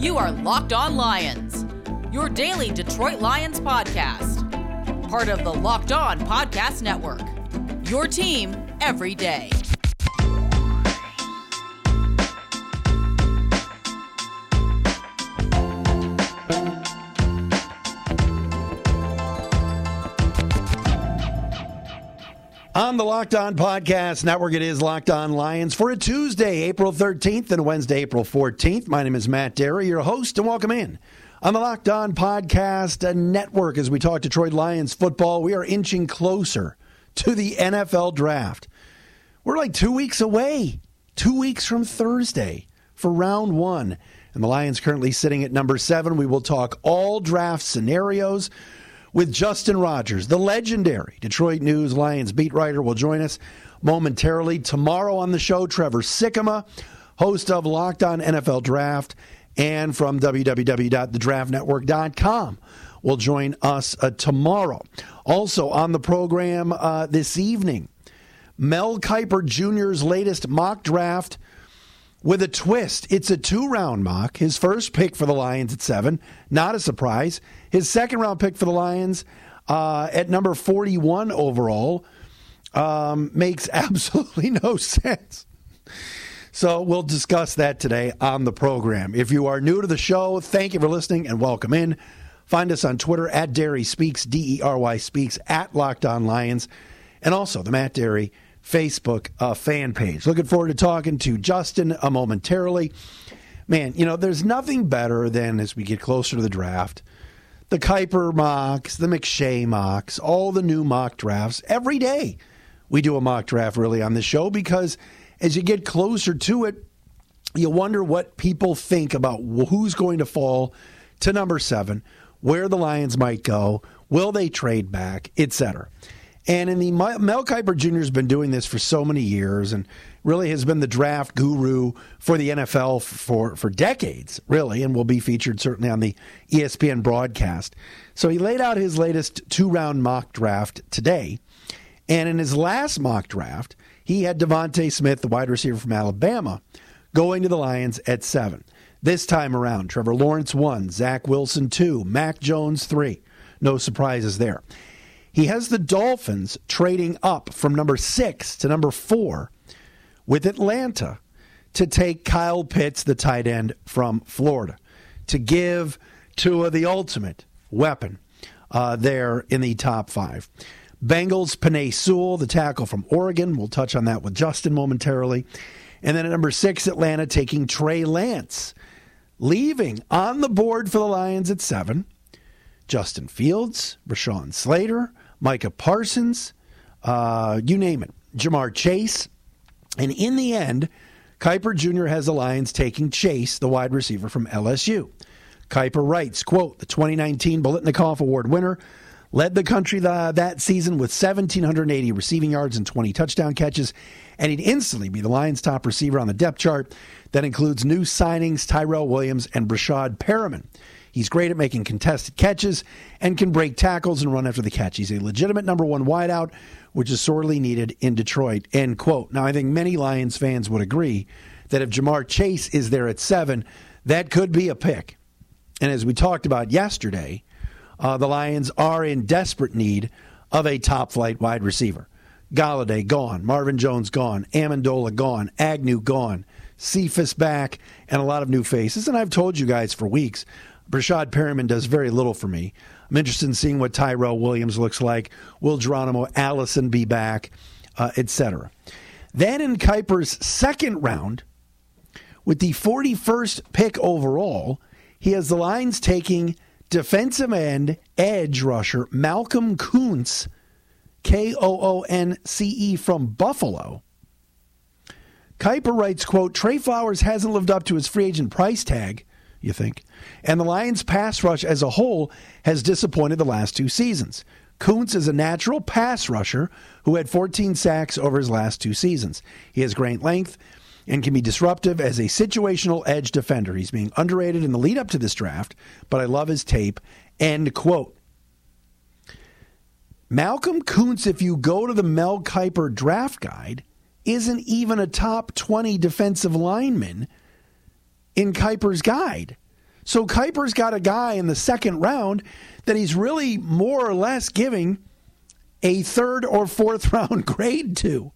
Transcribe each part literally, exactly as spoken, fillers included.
You are Locked On Lions, your daily Detroit Lions podcast. Part of the Locked On Podcast Network, your team every day. On the Locked On Podcast Network, it is Locked On Lions for a Tuesday, April thirteenth and Wednesday, April fourteenth. My name is Matt Derry, your host, and welcome in on the Locked On Podcast Network as we talk Detroit Lions football. We are inching closer to the N F L Draft. We're like two weeks away, two weeks from Thursday for round one. And the Lions currently sitting at number seven. We will talk all draft scenarios with Justin Rogers, the legendary Detroit News Lions beat writer, will join us momentarily. Tomorrow on the show, Trevor Sikkema, host of Locked On N F L Draft, and from w w w dot the draft network dot com, will join us uh, tomorrow. Also on the program uh, this evening, Mel Kiper Junior's latest mock draft with a twist. It's a two-round mock. His first pick for the Lions at seven, not a surprise. His second-round pick for the Lions uh, at number forty-one overall um, makes absolutely no sense. So we'll discuss that today on the program. If you are new to the show, thank you for listening and welcome in. Find us on Twitter at Derry Speaks, D E R Y Speaks, at Locked On Lions, and also the Matt Derry Facebook uh, fan page. Looking forward to talking to Justin uh, momentarily. Man, you know, there's nothing better than, as we get closer to the draft, the Kiper mocks, the McShay mocks, all the new mock drafts. Every day we do a mock draft really on this show because as you get closer to it, you wonder what people think about who's going to fall to number seven, where the Lions might go, will they trade back, et cetera. And in the Mel Kiper Junior has been doing this for so many years and really has been the draft guru for the N F L for, for decades, really, and will be featured certainly on the E S P N broadcast. So he laid out his latest two-round mock draft today. And in his last mock draft, he had Devontae Smith, the wide receiver from Alabama, going to the Lions at seven. This time around, Trevor Lawrence one, Zach Wilson two, Mac Jones three. No surprises there. He has the Dolphins trading up from number six to number four with Atlanta to take Kyle Pitts, the tight end from Florida, to give Tua the ultimate weapon uh, there in the top five. Bengals, Penei Sewell, the tackle from Oregon. We'll touch on that with Justin momentarily. And then at number six, Atlanta taking Trey Lance, leaving on the board for the Lions at seven. Justin Fields, Rashawn Slater, Micah Parsons, uh, you name it, Jamar Chase. And in the end, Kiper Junior has the Lions taking Chase, the wide receiver from L S U. Kiper writes, quote, the twenty nineteen Biletnikoff Award winner led the country the, that season with one thousand seven hundred eighty receiving yards and twenty touchdown catches, and he'd instantly be the Lions' top receiver on the depth chart. That includes new signings Tyrell Williams and Brashad Perriman. He's great at making contested catches and can break tackles and run after the catch. He's a legitimate number one wideout, which is sorely needed in Detroit, end quote. Now, I think many Lions fans would agree that if Jamar Chase is there at seven, that could be a pick. And as we talked about yesterday, uh, the Lions are in desperate need of a top-flight wide receiver. Golladay gone, Marvin Jones gone, Amendola gone, Agnew gone, Cephas back, and a lot of new faces. And I've told you guys for weeks, Brashad Perriman does very little for me. I'm interested in seeing what Tyrell Williams looks like. Will Geronimo Allison be back, uh, et cetera. Then in Kiper's second round, with the forty-first pick overall, he has the Lions taking defensive end edge rusher Malcolm Koonce, K O O N C E from Buffalo. Kiper writes, quote, Trey Flowers hasn't lived up to his free agent price tag, you think, and the Lions' pass rush as a whole has disappointed the last two seasons. Koonce is a natural pass rusher who had fourteen sacks over his last two seasons. He has great length and can be disruptive as a situational edge defender. He's being underrated in the lead up to this draft, but I love his tape, end quote. Malcolm Koonce, if you go to the Mel Kiper draft guide, isn't even a top twenty defensive lineman in Kiper's guide. So Kuiper's got a guy in the second round that he's really more or less giving a third or fourth round grade to.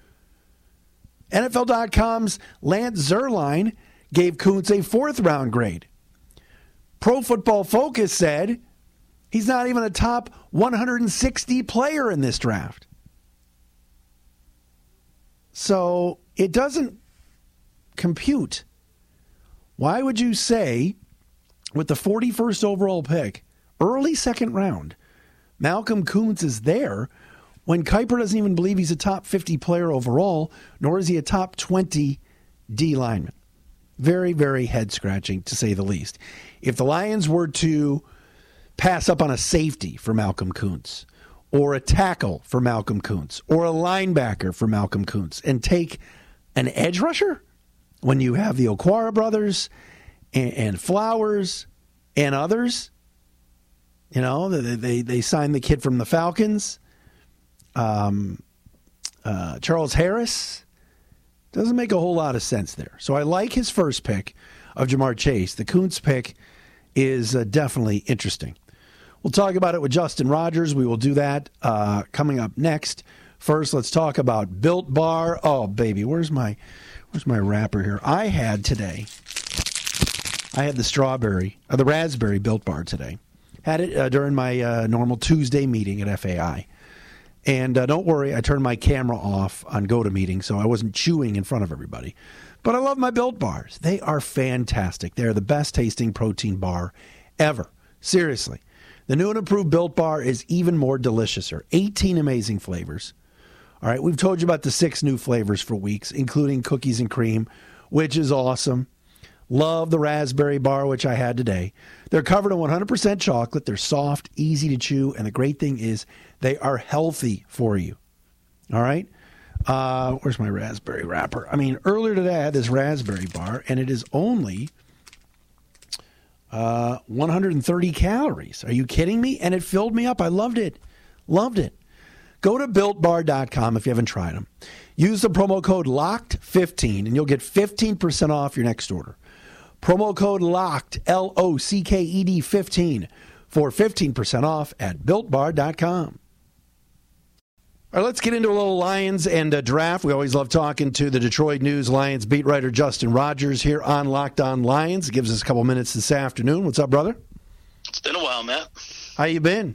N F L dot com's Lance Zierlein gave Kuntz a fourth round grade. Pro Football Focus said he's not even a top one hundred sixty player in this draft. So it doesn't compute. Why would you say, with the forty-first overall pick, early second round, Malcolm Kuntz is there when Kuiper doesn't even believe he's a top fifty player overall, nor is he a top twenty D lineman? Very, very head-scratching, to say the least. If the Lions were to pass up on a safety for Malcolm Kuntz, or a tackle for Malcolm Kuntz, or a linebacker for Malcolm Kuntz, and take an edge rusher, when you have the Okwara brothers and, and Flowers and others, you know, they, they, they signed the kid from the Falcons, um, uh, Charles Harris. Doesn't make a whole lot of sense there. So I like his first pick of Jamar Chase. The Kuntz pick is uh, definitely interesting. We'll talk about it with Justin Rogers. We will do that uh, coming up next. First, let's talk about Built Bar. Oh, baby, where's my where's my wrapper here? I had today, I had the strawberry, or the raspberry Built Bar today. Had it uh, during my uh, normal Tuesday meeting at F A I. And uh, don't worry, I turned my camera off on GoToMeeting, so I wasn't chewing in front of everybody. But I love my Built Bars. They are fantastic. They're the best tasting protein bar ever. Seriously. The new and improved Built Bar is even more deliciouser. eighteen amazing flavors. All right, we've told you about the six new flavors for weeks, including cookies and cream, which is awesome. Love the raspberry bar, which I had today. They're covered in one hundred percent chocolate. They're soft, easy to chew, and the great thing is they are healthy for you. All right? Uh, where's my raspberry wrapper? I mean, earlier today I had this raspberry bar, and it is only uh, one hundred thirty calories. Are you kidding me? And it filled me up. I loved it. Loved it. Go to built bar dot com if you haven't tried them. Use the promo code locked fifteen, and you'll get fifteen percent off your next order. Promo code LOCKED, L O C K E D fifteen, for fifteen percent off at built bar dot com. All right, let's get into a little Lions and a draft. We always love talking to the Detroit News Lions beat writer Justin Rogers here on Locked On Lions. It gives us a couple minutes this afternoon. What's up, brother? It's been a while, Matt. How you been?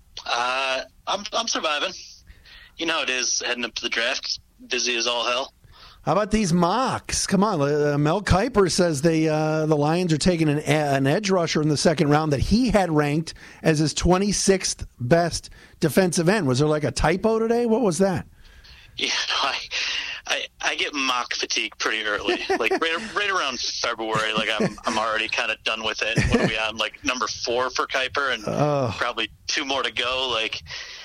Uh, I'm I'm surviving. You know how it is heading up to the draft. Busy as all hell. How about these mocks? Come on, uh, Mel Kiper says they uh, the Lions are taking an, an edge rusher in the second round that he had ranked as his twenty-sixth best defensive end. Was there like a typo today? What was that? Yeah, no, I, I I get mock fatigue pretty early, like right, right around February. Like I'm I'm already kind of done with it. What are we on? Like number four for Kiper, and oh. probably two more to go. Like,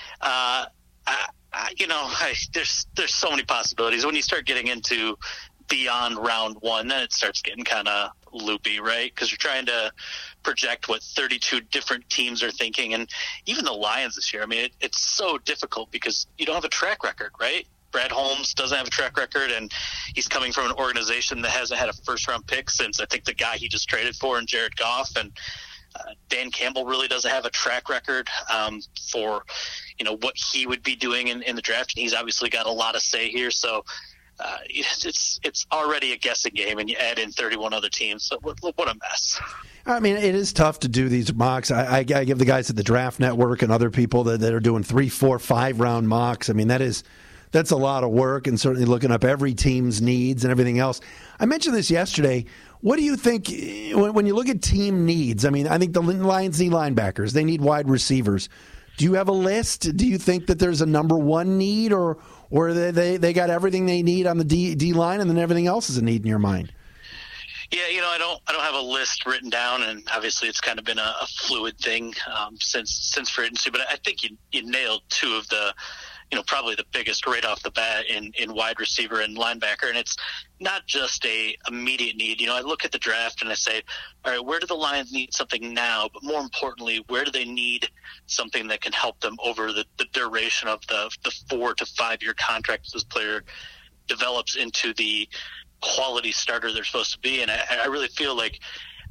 uh, I. Uh, you know, I, there's there's so many possibilities. When you start getting into beyond round one, then it starts getting kind of loopy, right? Because you're trying to project what thirty-two different teams are thinking. And even the Lions this year, I mean, it, it's so difficult because you don't have a track record, right? Brad Holmes doesn't have a track record, and he's coming from an organization that hasn't had a first-round pick since, I think, the guy he just traded for in Jared Goff. And Uh, Dan Campbell really doesn't have a track record um, for, you know, what he would be doing in, in the draft. And he's obviously got a lot of say here. So uh, it's it's already a guessing game, and you add in thirty-one other teams. So what, what a mess. I mean, it is tough to do these mocks. I, I, I give the guys at the Draft Network and other people that, that are doing three, four, five round mocks. I mean, that is that's a lot of work, and certainly looking up every team's needs and everything else. I mentioned this yesterday. What do you think when you look at team needs? I mean, I think the Lions need linebackers. They need wide receivers. Do you have a list? Do you think that there's a number one need, or or they they, they got everything they need on the D, D line, and then everything else is a need in your mind? Yeah, you know, I don't I don't have a list written down, and obviously it's kind of been a, a fluid thing um, since since free agency. But I think you you nailed two of the, you know, probably the biggest right off the bat in, in wide receiver and linebacker. And it's not just a immediate need. You know, I look at the draft and I say, all right, where do the Lions need something now? But more importantly, where do they need something that can help them over the, the duration of the, the four to five year contract this player develops into the quality starter they're supposed to be? And I, I really feel like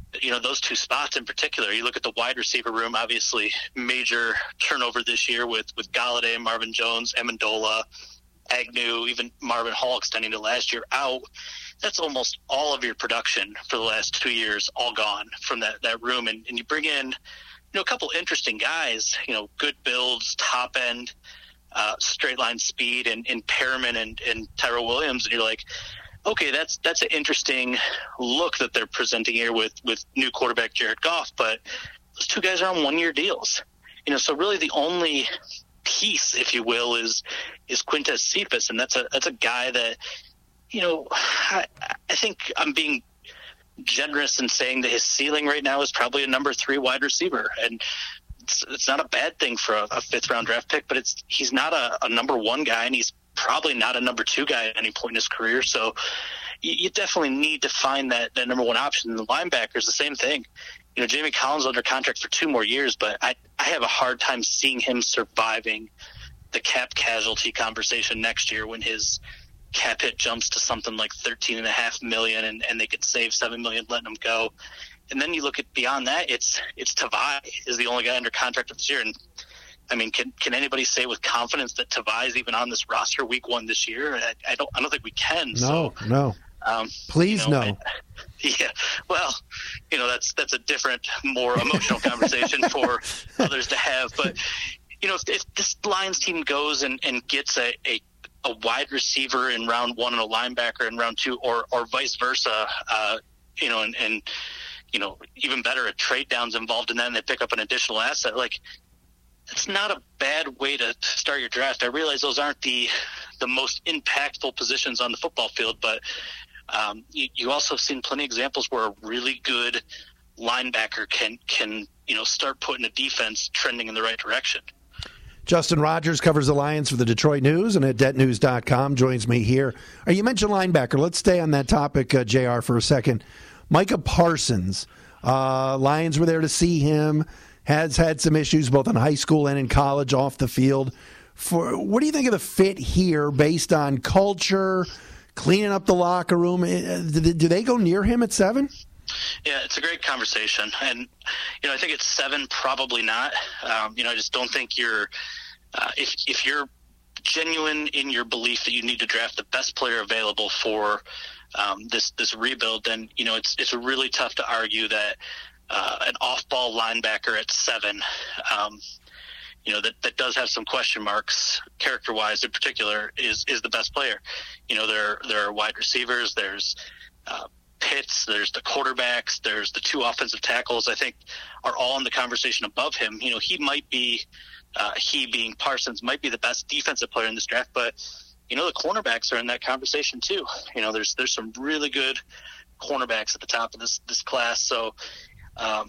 you know, those two spots in particular, you look at the wide receiver room, obviously major turnover this year with, with Galladay, Marvin Jones, Amendola, Agnew, even Marvin Hall extending to last year out. That's almost all of your production for the last two years, all gone from that, that room. And, and you bring in, you know, a couple interesting guys, you know, good builds, top end, uh, straight line speed, and, and Perriman and, and Tyrell Williams. And you're like, okay, that's that's an interesting look that they're presenting here with, with new quarterback Jared Goff, but those two guys are on one-year deals. You know, so really the only piece, if you will, is is Quintez Cephas, and that's a that's a guy that, you know, I, I think I'm being generous in saying that his ceiling right now is probably a number three wide receiver, and it's, it's not a bad thing for a, a fifth-round draft pick, but it's he's not a, a number one guy, and he's probably not a number two guy at any point in his career. So you, you definitely need to find that, that number one option. And the linebackers, the same thing. You know, Jamie Collins under contract for two more years, but I, I have a hard time seeing him surviving the cap casualty conversation next year when his cap hit jumps to something like thirteen and a half million and, and they could save seven million letting him go. And then you look at beyond that, it's, it's Tavai is the only guy under contract this year. And I mean, can can anybody say with confidence that Tavai is even on this roster week one this year? I, I don't. I don't think we can. No, so, no. Um, Please you know, no. I, yeah. Well, you know, that's that's a different, more emotional conversation for others to have. But you know, if, if this Lions team goes and, and gets a, a a wide receiver in round one and a linebacker in round two, or or vice versa, uh, you know, and, and you know, even better, a trade down's involved in that, and they pick up an additional asset, like. It's not a bad way to start your draft. I realize those aren't the the most impactful positions on the football field, but um, you, you also have seen plenty of examples where a really good linebacker can can you know start putting a defense trending in the right direction. Justin Rogers covers the Lions for the Detroit News and at det news dot com joins me here. Uh, you mentioned linebacker. Let's stay on that topic, uh, J R, for a second. Micah Parsons. Uh, Lions were there to see him. Has had some issues both in high school and in college off the field. For what do you think of the fit here based on culture, cleaning up the locker room? Do they go near him at seven? Yeah, it's a great conversation. And, you know, I think at seven, probably not. Um, you know, I just don't think you're uh, – if if you're genuine in your belief that you need to draft the best player available for um, this this rebuild, then, you know, it's it's really tough to argue that – Uh, an off-ball linebacker at seven, um, you know, that, that does have some question marks character-wise in particular, is is the best player. You know, there, there are wide receivers, there's uh, Pitts, there's the quarterbacks, there's the two offensive tackles, I think, are all in the conversation above him. You know, he might be, uh, he being Parsons, might be the best defensive player in this draft, but, you know, the cornerbacks are in that conversation too. You know, there's there's some really good cornerbacks at the top of this, this class, so Um,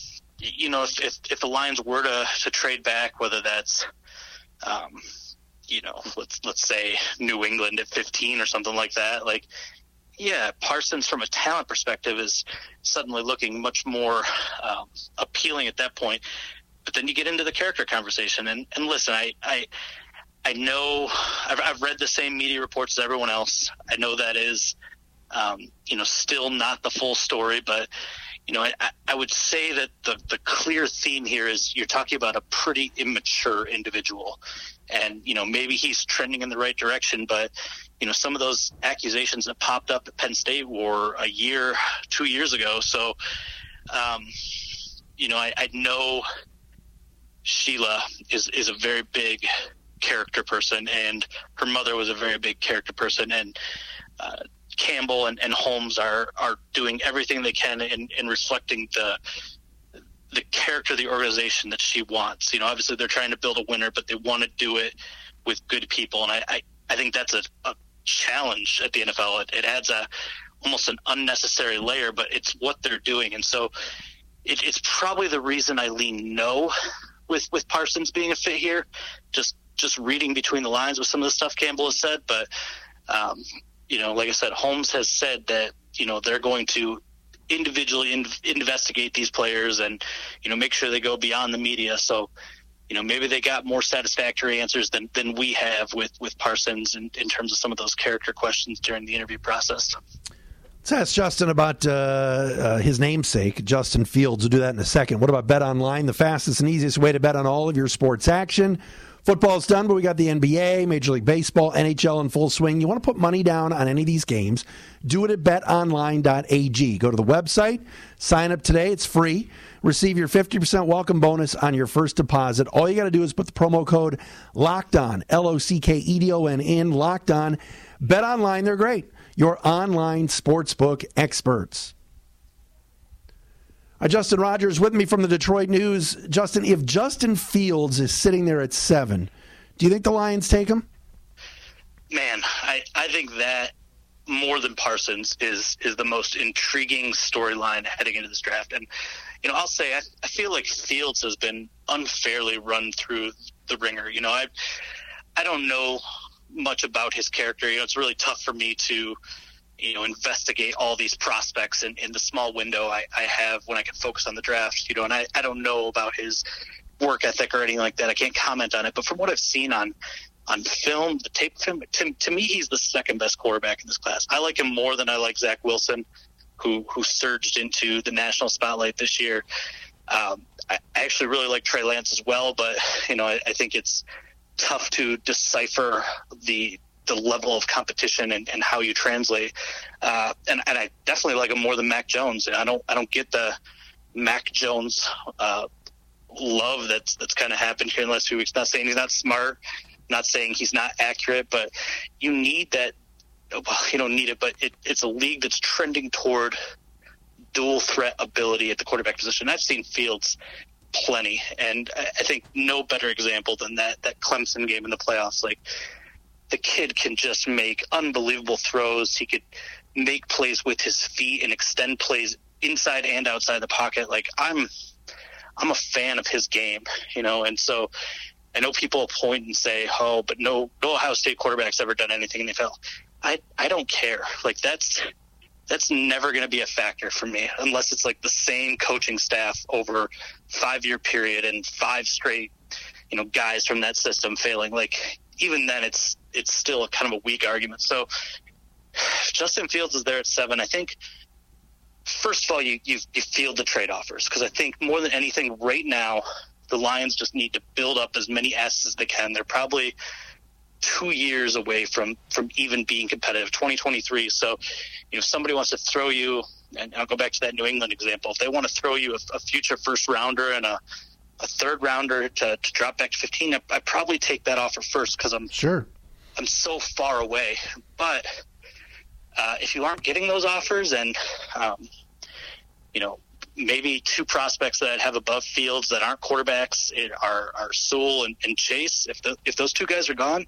you know, if, if, if the Lions were to, to trade back, whether that's, um, you know, let's, let's say New England at fifteen or something like that, like, yeah, Parsons from a talent perspective is suddenly looking much more um, appealing at that point. But then you get into the character conversation and, and listen, I, I, I know I've, I've read the same media reports as everyone else. I know that is, um, you know, still not the full story, but you know, I, I would say that the, the clear theme here is you're talking about a pretty immature individual. And, you know, maybe he's trending in the right direction, but, you know, some of those accusations that popped up at Penn State were a year, two years ago. So, um, you know, I, I know Sheila is, is a very big character person, and her mother was a very big character person. And, uh, Campbell and, and Holmes are, are doing everything they can in, in reflecting the the character of the organization that she wants. You know, obviously they're trying to build a winner, but they want to do it with good people. And I, I, I think that's a, a challenge at the N F L. It, it adds a almost an unnecessary layer, but it's what they're doing. And so it, it's probably the reason I lean no with, with Parsons being a fit here, just, just reading between the lines with some of the stuff Campbell has said. But, um, you know, like I said, Holmes has said that, you know, they're going to individually in, investigate these players and, you know, make sure they go beyond the media. So, you know, maybe they got more satisfactory answers than, than we have with, with Parsons in, in terms of some of those character questions during the interview process. Let's ask Justin about uh, uh, his namesake, Justin Fields. We'll do that in a second. What about Bet Online, the fastest and easiest way to bet on all of your sports action? Football's done, but we got the N B A, Major League Baseball, N H L in full swing. You want to put money down on any of these games, do it at bet online dot a g. Go to the website, sign up today. It's free. Receive your fifty percent welcome bonus on your first deposit. All you got to do is put the promo code LOCKEDON, L O C K E D O N, in, Locked On. Bet Online, they're great. Your online sportsbook experts. Uh, Justin Rogers with me from the Detroit News. Justin, if Justin Fields is sitting there at seven, do you think the Lions take him? Man, I, I think that more than Parsons is is the most intriguing storyline heading into this draft. And, you know, I'll say I, I feel like Fields has been unfairly run through the ringer. You know, I I don't know much about his character. You know, it's really tough for me to, you know, investigate all these prospects in, in the small window I, I have when I can focus on the draft, you know, and I, I don't know about his work ethic or anything like that. I can't comment on it, but from what I've seen on, on film, the tape film, to, to me, he's the second best quarterback in this class. I like him more than I like Zach Wilson, who, who surged into the national spotlight this year. Um, I actually really like Trey Lance as well, but, you know, I, I think it's tough to decipher the the level of competition and, and how you translate. Uh, and, and I definitely like him more than Mac Jones. I don't I don't get the Mac Jones uh, love that's that's kind of happened here in the last few weeks. Not saying he's not smart, not saying he's not accurate, but you need that. Well, you don't need it, but it, it's a league that's trending toward dual threat ability at the quarterback position. I've seen Fields plenty, and I think no better example than that that Clemson game in the playoffs. Like, the kid can just make unbelievable throws. He could make plays with his feet and extend plays inside and outside the pocket. Like, I'm I'm a fan of his game, you know, and so I know people point and say, oh, but no no Ohio State quarterback's ever done anything in the N F L. I, I don't care. Like, that's that's never going to be a factor for me unless it's like the same coaching staff over five-year period and five straight, you know, guys from that system failing. Like, even then it's it's still a kind of a weak argument. So Justin Fields is there at seven. I think, first of all, you, you, you field the trade offers, because I think more than anything right now, the Lions just need to build up as many assets as they can. They're probably two years away from, from even being competitive, twenty twenty-three. So, you know, if somebody wants to throw you, and I'll go back to that New England example, if they want to throw you a, a future first rounder and a, a third rounder to, to drop back to fifteen, I, I probably take that offer first, because I'm sure I'm so far away. But uh, if you aren't getting those offers, and um, you know, maybe two prospects that have above Fields that aren't quarterbacks are, are Sewell and, and Chase. If the, if those two guys are gone,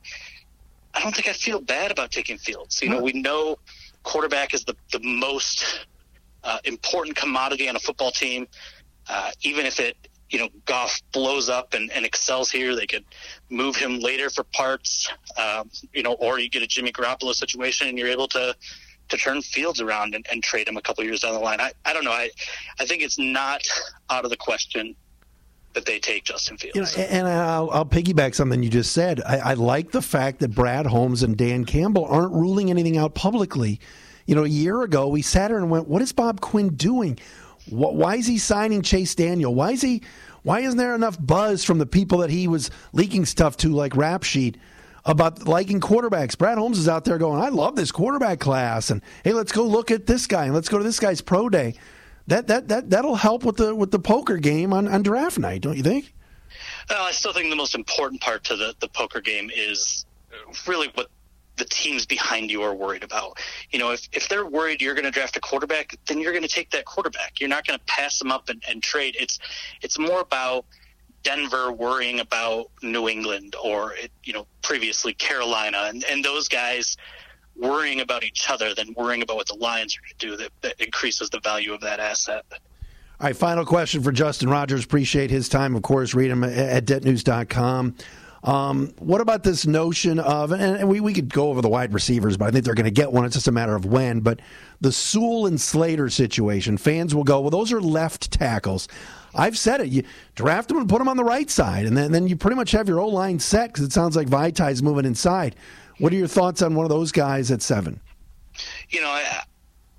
I don't think I feel bad about taking Fields. You know, we know quarterback is the, the most uh, important commodity on a football team. Uh, even if it, you know, Goff blows up and, and excels here, they could move him later for parts, um, you know, or you get a Jimmy Garoppolo situation and you're able to, to turn Fields around and, and trade him a couple years down the line. I, I don't know. I, I think it's not out of the question that they take Justin Fields. You know, and I'll, I'll piggyback something you just said. I, I like the fact that Brad Holmes and Dan Campbell aren't ruling anything out publicly. You know, a year ago, we sat here and went, what is Bob Quinn doing? Why is he signing Chase Daniel? Why is he? Why isn't there enough buzz from the people that he was leaking stuff to, like Rap Sheet, about liking quarterbacks? Brad Holmes is out there going, I love this quarterback class, and hey, let's go look at this guy, and let's go to this guy's pro day. That that that that'll help with the with the poker game on, on draft night, don't you think? Well, I still think the most important part to the, the poker game is really what the teams behind you are worried about. You know, if, if they're worried you're going to draft a quarterback, then you're going to take that quarterback. You're not going to pass them up and, and trade. It's it's more about Denver worrying about New England, or, you know, previously Carolina, and, and those guys worrying about each other than worrying about what the Lions are going to do. That, that increases the value of that asset. All right, final question for Justin Rogers. Appreciate his time. Of course, read him at det news dot com. Um, what about this notion of, and we, we could go over the wide receivers, but I think they're going to get one. It's just a matter of when. But the Sewell and Slater situation, fans will go, well, those are left tackles. I've said it. You draft them and put them on the right side, and then, then you pretty much have your O-line set, because it sounds like Vitai's moving inside. What are your thoughts on one of those guys at seven? You know, I,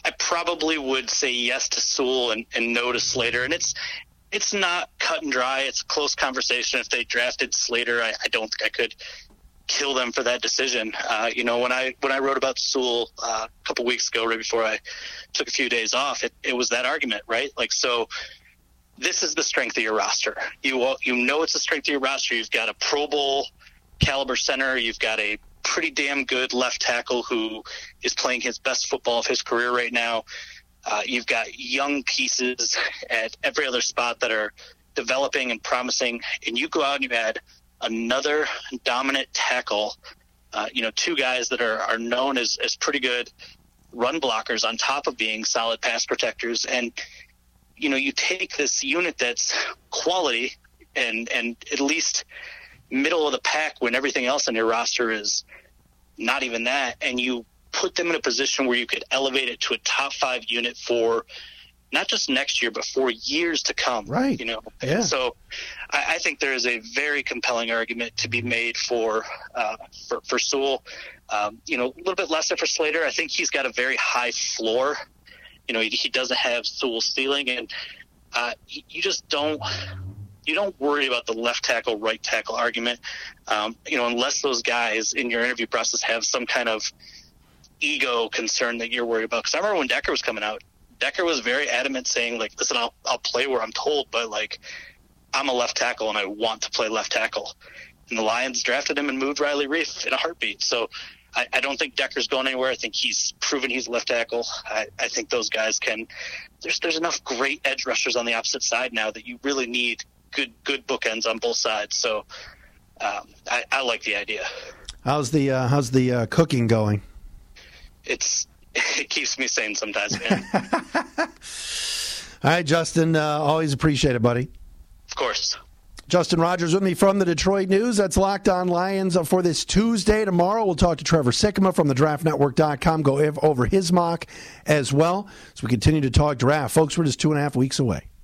I probably would say yes to Sewell and, and no to Slater. And it's it's not cut and dry. It's a close conversation. If they drafted Slater, I, I don't think I could kill them for that decision. Uh, you know, when I when I wrote about Sewell uh, a couple weeks ago, right before I took a few days off, it, it was that argument, right? Like, so this is the strength of your roster. You you know it's the strength of your roster. You've got a Pro Bowl caliber center. You've got a pretty damn good left tackle who is playing his best football of his career right now. Uh, you've got young pieces at every other spot that are developing and promising, and you go out and you add another dominant tackle, uh, you know, two guys that are, are known as, as pretty good run blockers on top of being solid pass protectors. And, you know, you take this unit that's quality and, and at least middle of the pack when everything else on your roster is not even that, and you put them in a position where you could elevate it to a top five unit for not just next year, but for years to come. Right. You know, yeah. So I, I think there is a very compelling argument to be made for, uh, for, for Sewell. Um, you know, a little bit lesser for Slater. I think he's got a very high floor. You know, he, he doesn't have Sewell's ceiling, and uh, you, you just don't, you don't worry about the left tackle, right tackle argument. Um, you know, unless those guys in your interview process have some kind of ego concern that you're worried about. Because I remember when Decker was coming out, Decker was very adamant saying, like, listen, I'll, I'll play where I'm told, but, like, I'm a left tackle and I want to play left tackle. And the Lions drafted him and moved Riley Reiff in a heartbeat. So I, I don't think Decker's going anywhere. I think he's proven he's a left tackle. I, I think those guys can – there's there's enough great edge rushers on the opposite side now that you really need good good bookends on both sides. So um, I, I like the idea. How's the uh, how's the uh, cooking going? It's it keeps me sane sometimes, man. All right, Justin. Uh, always appreciate it, buddy. Of course. Justin Rogers with me from the Detroit News. That's Locked On Lions for this Tuesday. Tomorrow we'll talk to Trevor Sikkema from the draft network dot com. Go over his mock as well as we continue to talk draft. Folks, we're just two and a half weeks away.